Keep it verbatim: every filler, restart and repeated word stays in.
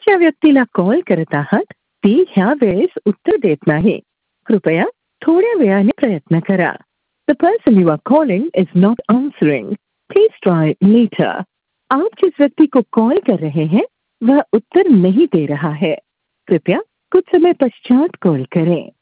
ज्या व्यक्तीला कॉल करत आहात ती ह्या वेळेस उत्तर देत नाही. कृपया थोड्या वेळाने प्रयत्न करा. The person you are calling is not answering. Please try later. आप जिस व्यक्ति को कॉल कर रहे हैं वह उत्तर नहीं दे रहा है. कृपया कुछ समय पश्चात कॉल करें.